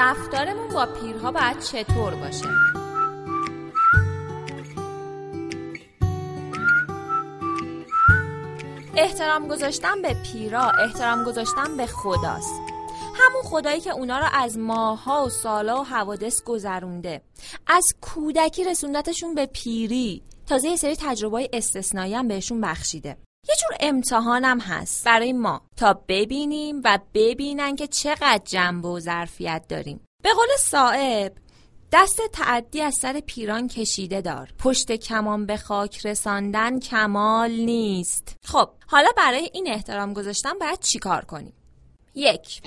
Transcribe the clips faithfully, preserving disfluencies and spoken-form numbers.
رفتارمون با پیرها باید چطور باشه؟ احترام گذاشتن به پیرا احترام گذاشتن به خداست. همون خدایی که اونا رو از ماها و سالا و حوادث گذرونده، از کودکی رسوندتشون به پیری، تازه یه سری تجربه‌های استثنایی هم بهشون بخشیده. یه جور امتحانم هست برای ما تا ببینیم و ببینن که چقدر جنبه و ظرفیت داریم. به قول صائب، دست تعدی از سر پیران کشیده دار، پشت کمان به خاک رساندن کمال نیست. خب حالا برای این احترام گذاشتن باید چی کار کنیم؟ یک،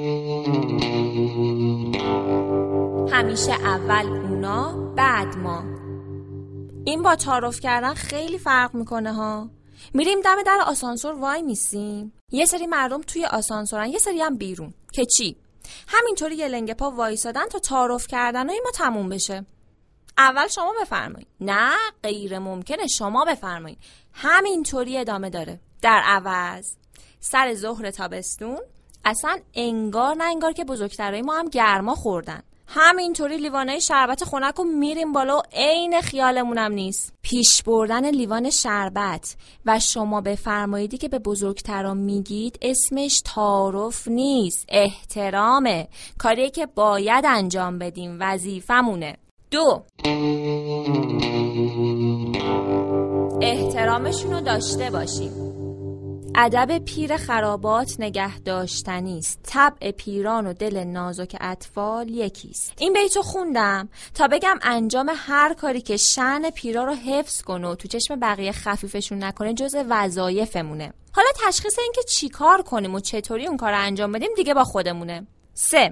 همیشه اول اونا بعد ما. این با تعارف کردن خیلی فرق میکنه ها. میریم دم در آسانسور وای میسیم، یه سری مردم توی آسانسورن، یه سری هم بیرون، که چی؟ همینطوری یه لنگ پا وایسادن تا تعارف کردنای ما تموم بشه. اول شما بفرمایید. نه، غیر ممکنه، شما بفرمایید. همینطوری ادامه داره. در عوض سر ظهر تابستون اصلا انگار نه انگار که بزرگترای ما هم گرما خوردن، همینطوری لیوانای شربت خنک رو میریم بالا و عین خیالمونم نیست. پیش بردن لیوان شربت و شما بفرماییدی که به بزرگترا میگید اسمش تعارف نیست، احترامه، کاریه که باید انجام بدیم، وظیفمونه. دو، احترامشون رو داشته باشیم. ادب پیر خرابات نگه داشتنی است، طبع پیران و دل نازک اطفال یکیست. این بیتو خوندم تا بگم انجام هر کاری که شأن پیرا رو حفظ کنه و تو چشم بقیه خفیفشون نکنه جز وظایفمونه. حالا تشخیص این که چی کار کنیم و چطوری اون کار رو انجام بدیم دیگه با خودمونه. سه،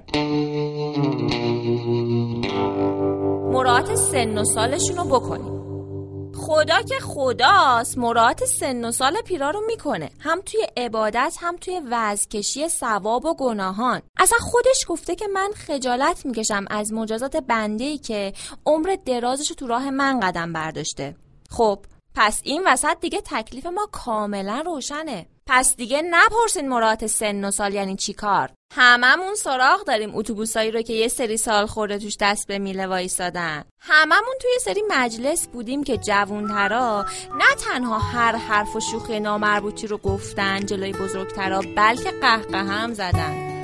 مراعات سن و سالشون رو بکنیم. خدا که خداست، مراعات سن و سال پیرا رو میکنه، هم توی عبادت هم توی وزکشی ثواب و گناهان. اصلا خودش گفته که من خجالت میکشم از مجازات بنده‌ای که عمر درازش رو تو راه من قدم برداشته. خب پس این وسط دیگه تکلیف ما کاملا روشنه. پس دیگه نپرسین مراعات سن و سال یعنی چی کار. هممون سراغ داریم اتوبوسایی رو که یه سری سال خورده توش دست به میله وایسادن. هممون توی سری مجلس بودیم که جوونترا نه تنها هر حرف و شوخی نامربوطی رو گفتن جلوی بزرگترا، بلکه قهقه هم زدن.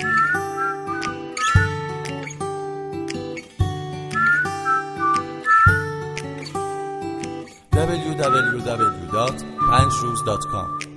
دبلیو دبلیو دبلیو دات پنج روز دات کام